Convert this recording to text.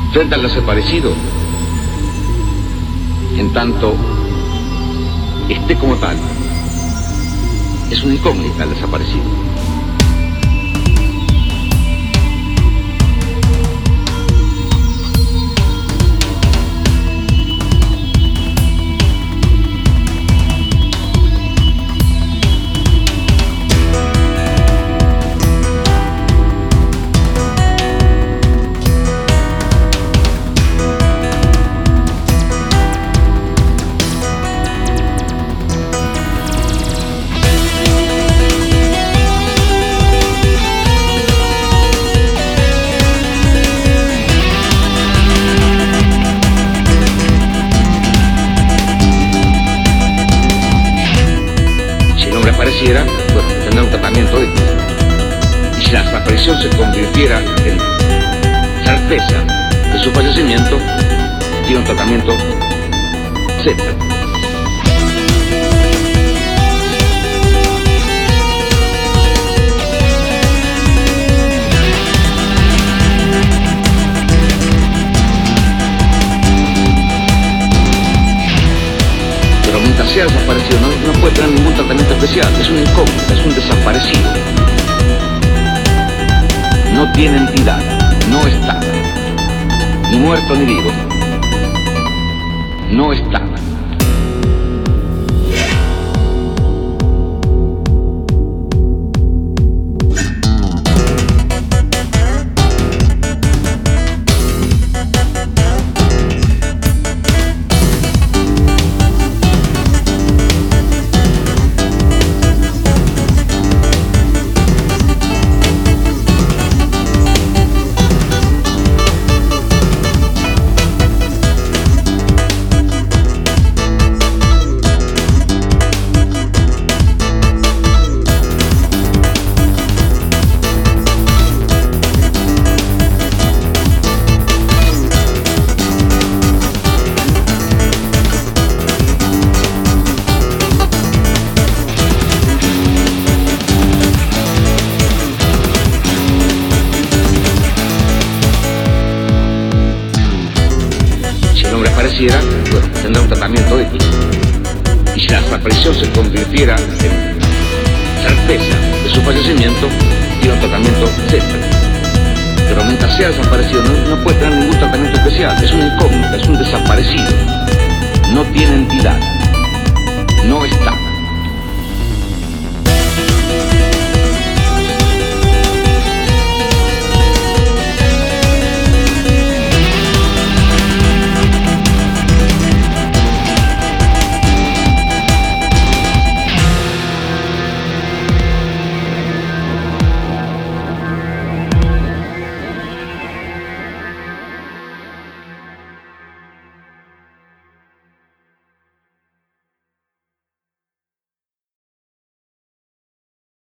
frente al desaparecido, en tanto esté como tal, es una incógnita el desaparecido. Bueno, tendrá un tratamiento ético. Y si la desaparición se convirtiera en certeza de su fallecimiento, tiene un tratamiento Z. Pero mientras sea desaparecido, no puede tener ningún tratamiento especial. Es una incógnita, es un desaparecido. No tiene entidad, no está. Ni muerto ni vivo. No está. Bueno, tendrá un tratamiento ético. Y si la desaparición se convirtiera en certeza de su fallecimiento, tiene un tratamiento Z. Pero mientras sea desaparecido, no puede tener ningún tratamiento especial. Es una incógnita, es un desaparecido. No tiene entidad. No está.